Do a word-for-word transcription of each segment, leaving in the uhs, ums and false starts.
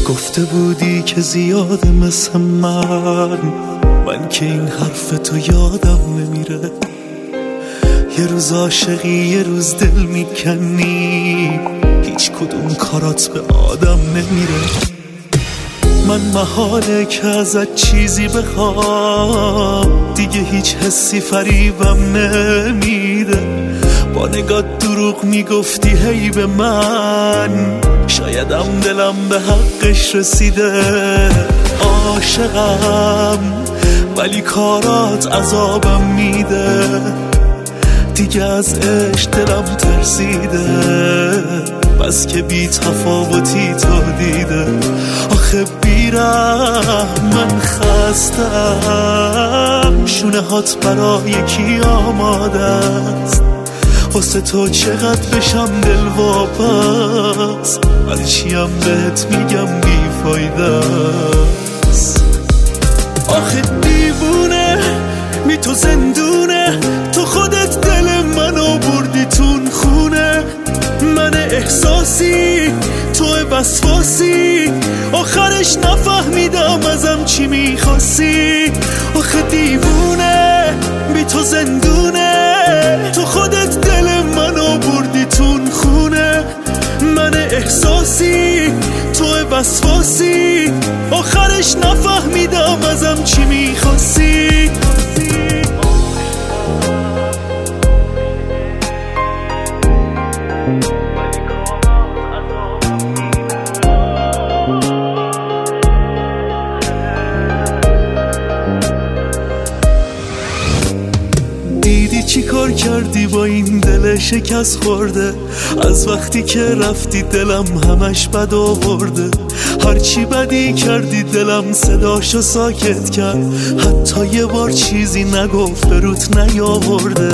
گفته بودی که زیاده مثل من، من که این حرف تو یادم نمیره. یه روز عاشقی یه روز دل میکنی، هیچ کدوم کارات به آدم نمیره. من محاله که ازت چیزی بخوام، دیگه هیچ حسی فریبم نمیده. با نگاه دروغ میگفتی هی به من، شایدم دلم به حقش رسیده. عاشقم ولی کارات عذابم میده، دیگه از عشق دلم ترسیده. بس که بی تفاوتی تو دیده. آخه بیرم من خستم، شونه هات برای کی آماده است؟ واسه تو چقدر بشم دل واپس، ولی چیم بهت میگم بی فایده است. آخه دیوونه می تو زندونه، تو خودت دل منو بردی تون خونه. من احساسی تو وسواسی، آخرش نفهمیدم ازم چی میخواستی. آخه دیوونه بی تو زندونه، تو خودت دل منو بردی تون خونه. من احساسی تو وسواسی، آخرش نفهمیدم ازم چی میخواستی. دیدی چی کار کردی با این دل شکست خورده؟ از وقتی که رفتی دلم همش بد آورده. هرچی بدی کردی دلم صداشو ساکت کرد، حتی یه بار چیزی نگفت به روت نیاورده.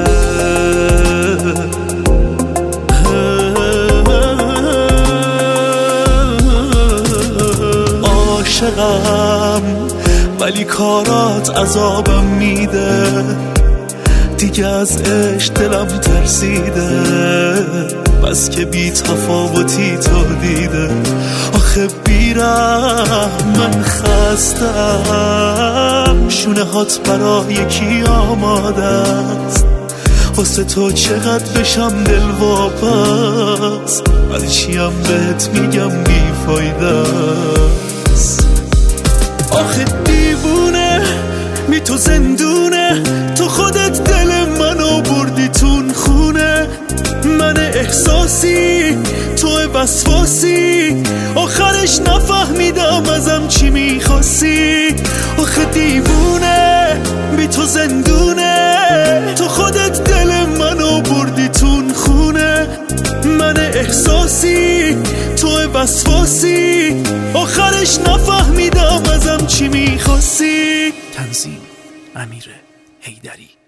عاشقم ولی کارات عذابم میده، دیگه از عشق دلم ترسیده. بس که بی تفاوتی تو دیده. آخه بیرم من خستم، شونه هات برای کی آماده است؟ واسه تو چقدر بشم دل واپس، ولی چیم بهت میگم بی فایده است. آخه دیوونه می تو زندونه، تو خودت دل منو بردی تون خونه. من احساسی تو وسواسی، آخرش نفهمیدم ازم چی میخواستی. آخه دیوونه بی تو زندونه، تو خودت دل منو بردی تون خونه. من احساسی تو وسواسی، آخرش نفهمیدم ازم چی میخواستی. تنظیم امیر حیدری.